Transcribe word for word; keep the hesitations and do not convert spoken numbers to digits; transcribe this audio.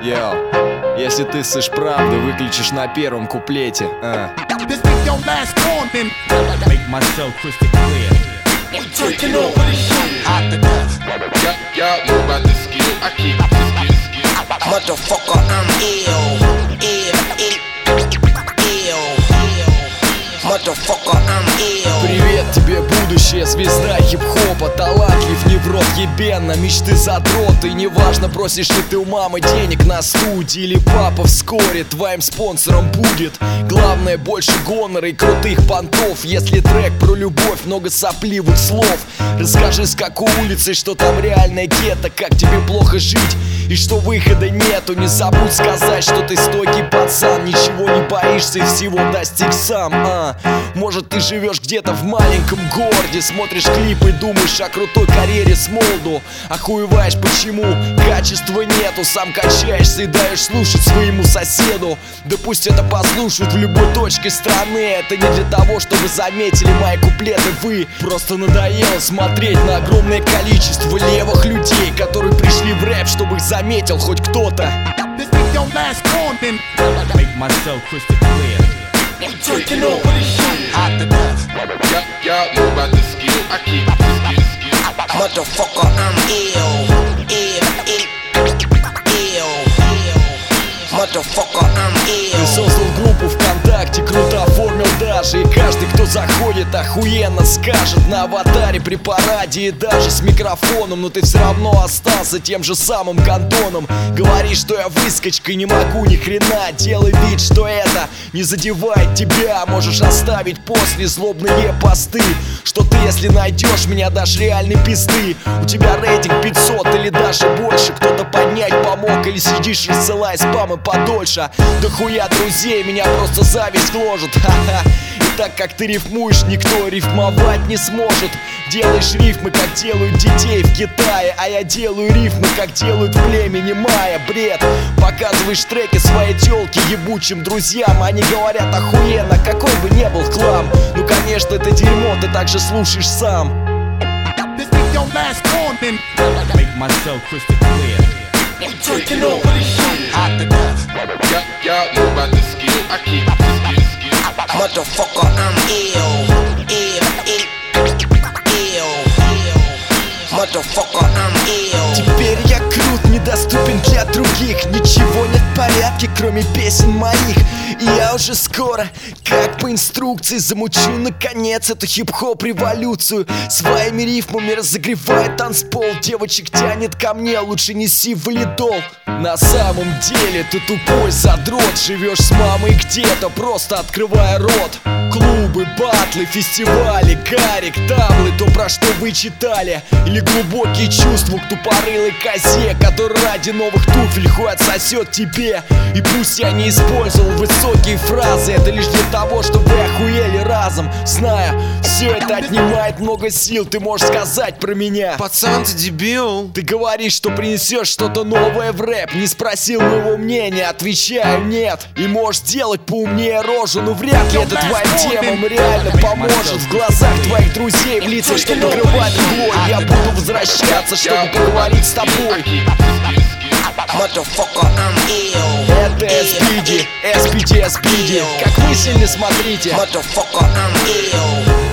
Йоу, если ты слышь правду, выключишь на первом куплете. а. Make myself crystal clear. Taking over the shit. Out the death. Y'all know about the skill. I keep the skill, skill. Motherfucker, I'm ill. Ill, ill, ill. Motherfucker, I'm ill. Привет тебе, будущее, звезда хип-хопа. Талантлив, не в рот ебенно, мечты задроты. Неважно, просишь ли ты у мамы денег на студии или папа вскоре твоим спонсором будет. Главное, больше гонора и крутых понтов. Если трек про любовь, много сопливых слов. Расскажи, с какой улицы, что там реальное гетто, как тебе плохо жить и что выхода нету. Не забудь сказать, что ты стойкий пацан, ничего не боишься и всего достиг сам. а. Может, ты живешь где-то в маленьком городе, смотришь клипы, думаешь о крутой карьере с молоду. Охуеваешь, почему качества нету, сам качаешься и даешь слушать своему соседу. Да пусть это послушают в любой точке страны. Это не для того, чтобы заметили мои куплеты вы. Просто надоело смотреть на огромное количество левых людей, которые пришли в рэп, чтобы их заметил хоть кто-то. Make myself crystal clear. Taking over the shit. Out the death. Y'all know about the skill. I keep the skill, skill. Motherfucker, I'm ill. Ill, ill, ill. Motherfucker, I'm Ты ill. создал группу ВКонтакте, круто оформил даже. И каждый, кто заходит, охуенно скажет на аватаре при параде и даже с микрофоном. Но ты все равно остался тем же самым гандоном. Говоришь, что я выскочка, не могу ни хрена. Делай вид, что это не задевает тебя. Можешь оставить после злобные посты, что ты, если найдешь меня, дашь реальной пизды. У тебя рейтинг пятьсот или даже больше. Кто-то поднять помог или сидишь, рассылая спам и подольше. Да хуя друзей, меня просто зависть гложет. Ха-ха. И так как ты рифмуешь, никто рифмовать не сможет. Делаешь рифмы, как делают детей в Китае, а я делаю рифмы, как делают в племени майя. Бред. Показываешь треки своей тёлке ебучим друзьям. Они говорят охуенно, какой бы не был хлам. Ну конечно, это дерьмо ты также слушаешь сам. Make myself crystal clear. Taking over the shit. Out the death. Y'all know about the skill. I keep the skill, skill. Motherfucker, I'm ill. Ill, ill, ill. Motherfucker, I'm ill. Теперь я крут, недоступен для других. Ничего нет в порядке, кроме песен моих. И я уже скоро, как по инструкции, замучу наконец эту хип-хоп революцию. Своими рифмами разогревает танцпол. Девочек тянет ко мне, лучше неси валидол. На самом деле ты тупой задрот. Живешь с мамой где-то, просто открывая рот. Клубы, батлы, фестивали, карик, таблы. То, про что вы читали. Или глубокие чувства к тупорылой козе, который ради новых туфель хуй отсосет тебе. И пусть я не использовал высокие фразы, это лишь для того, чтобы вы охуели разом. Зная, все это отнимает много сил. Ты можешь сказать про меня: пацан, ты дебил. Ты говоришь, что принесешь что-то новое в рэп. Не спросил моего мнения, отвечаю нет. И можешь делать поумнее рожу, но вряд ли это твоим темам реально поможет. В глазах твоих друзей, в лицах, что покрывает углой. Я буду возвращаться, чтобы поговорить с тобой. Motherfucker, I'm ill. Это эс пи ди, эс пи ди, эс пи ди. Как вы сильно смотрите. Motherfucker, I'm ill.